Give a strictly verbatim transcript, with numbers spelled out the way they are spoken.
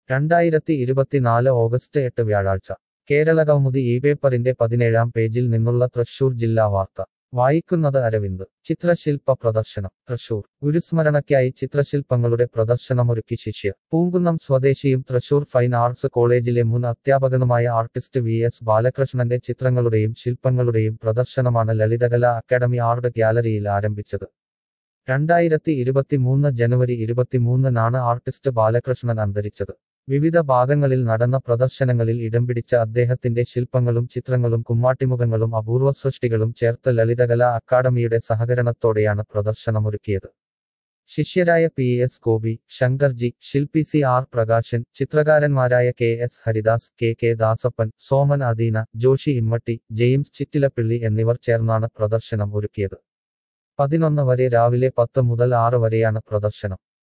രണ്ടായിരത്തി ഇരുപത്തിനാല് ഓഗസ്റ്റ് എട്ട് വ്യാഴാഴ്ച കേരളകൗമുദി ഈ പേപ്പറിന്റെ പതിനേഴാം പേജിൽ നിന്നുള്ള തൃശൂർ ജില്ലാ വാർത്ത വായിക്കുന്നത് അരവിന്ദ്. ചിത്രശില്പ പ്രദർശനം തൃശൂർ. ഗുരുസ്മരണയ്ക്കായി ചിത്രശില്പങ്ങളുടെ പ്രദർശനമൊരുക്കി ശിഷ്യ. പൂങ്കുന്നം സ്വദേശിയും തൃശൂർ ഫൈൻ ആർട്സ് കോളേജിലെ മുൻ അധ്യാപകനുമായ ആർട്ടിസ്റ്റ് വി എസ് ബാലകൃഷ്ണന്റെ ചിത്രങ്ങളുടെയും ശില്പങ്ങളുടെയും പ്രദർശനമാണ് ലളിതകലാ അക്കാദമി ആർട്ട് ഗ്യാലറിയിൽ ആരംഭിച്ചത്. രണ്ടായിരത്തി ഇരുപത്തിമൂന്ന് ജനുവരി ഇരുപത്തിമൂന്നിനാണ് ആർട്ടിസ്റ്റ് ബാലകൃഷ്ണൻ അന്തരിച്ചത്. വിവിധ ഭാഗങ്ങളിൽ നടന്ന പ്രദർശനങ്ങളിൽ ഇടംപിടിച്ച അദ്ദേഹത്തിന്റെ ശില്പങ്ങളും ചിത്രങ്ങളും കുമ്മാട്ടിമുഖങ്ങളും അപൂർവ സൃഷ്ടികളും ചേർത്ത് ലളിതകലാ അക്കാദമിയുടെ സഹകരണത്തോടെയാണ് പ്രദർശനമൊരുക്കിയത്. ശിഷ്യരായ പി എസ് ഗോപി, ശങ്കർജി, ശില്പി സി ആർ പ്രകാശൻ, ചിത്രകാരന്മാരായ K S Haridas, K K Dasappan, Soman Adeena, Joshy Immatty, James Chittilappilly എന്നിവർ ചേർന്നാണ് പ്രദർശനം ഒരുക്കിയത്. പതിനൊന്ന് വരെ രാവിലെ പത്ത് മുതൽ ആറ് വരെയാണ് പ്രദർശനം.